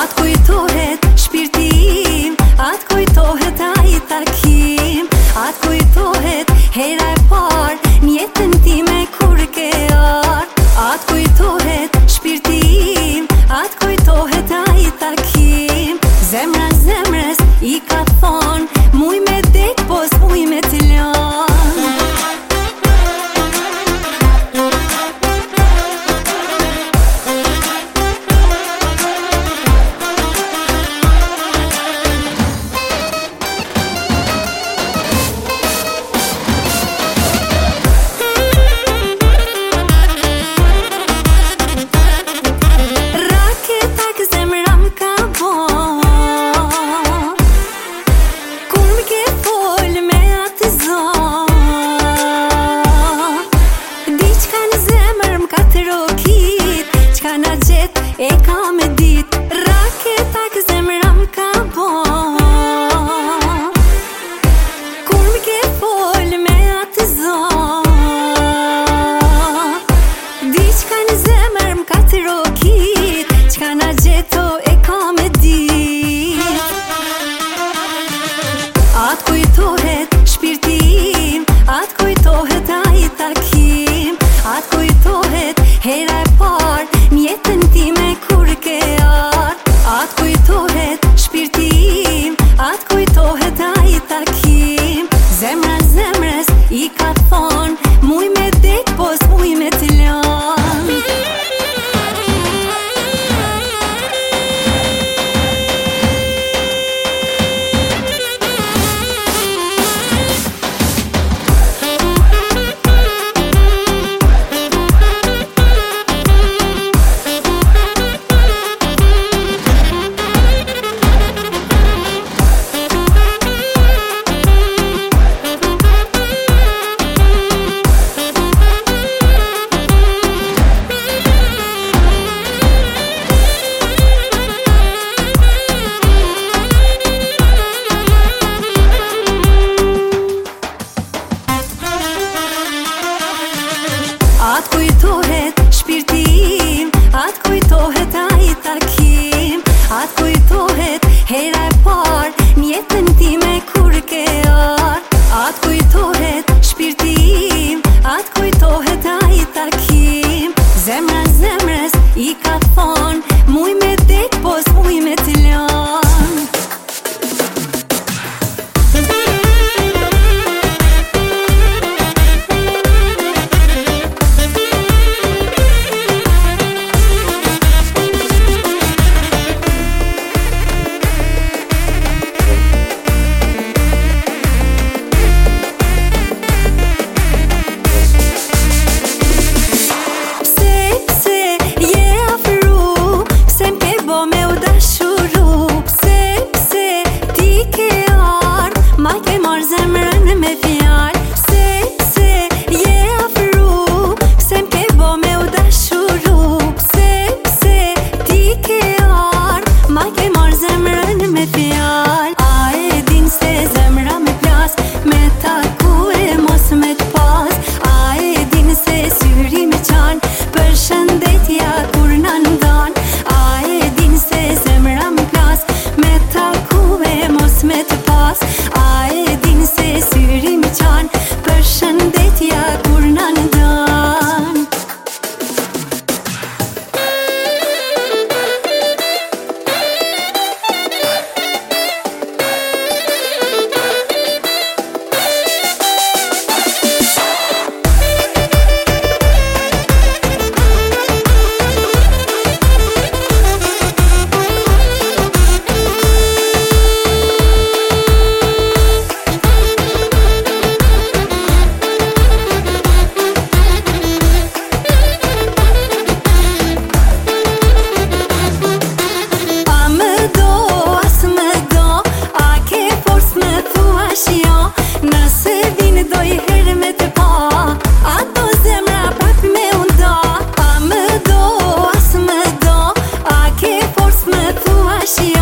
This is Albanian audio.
Atë kujtohet shpirtim, atë kujtohet ai takim, atë kujtohet hera e parë n'jetën time kur ke ardë. Atë kujtohet shpirtim, atë kujtohet ai takim. Zemra zemrës i ka thonë, muj me dek pos muj me të lanë. E ka me dit, raketa kë zemra m'ka bo. Kur m'ke fol me atë zon, diçka në zemër m'ka të rokit, qka na gjeto e ka me dit. Atë kujtohet shpirtim, atë kujtohet ai takim, atë kujtohet hera e parë n'jetën time kur ke ardë. Atë kujtohet shpirtim, atë kujtohet ai takim. Zemra zemrës i ka thonë, muj me dek pos muj me të lanë. Atë kujtohet shpirtim, atë kujtohet ai takim, atë kujtohet hera e parë n'jetën time kur ke ardë. Atë kujtohet shpirtim, atë kujtohet ai takim. Zemra zemrës i ka thonë, muj me dek pos muj me të lanë. She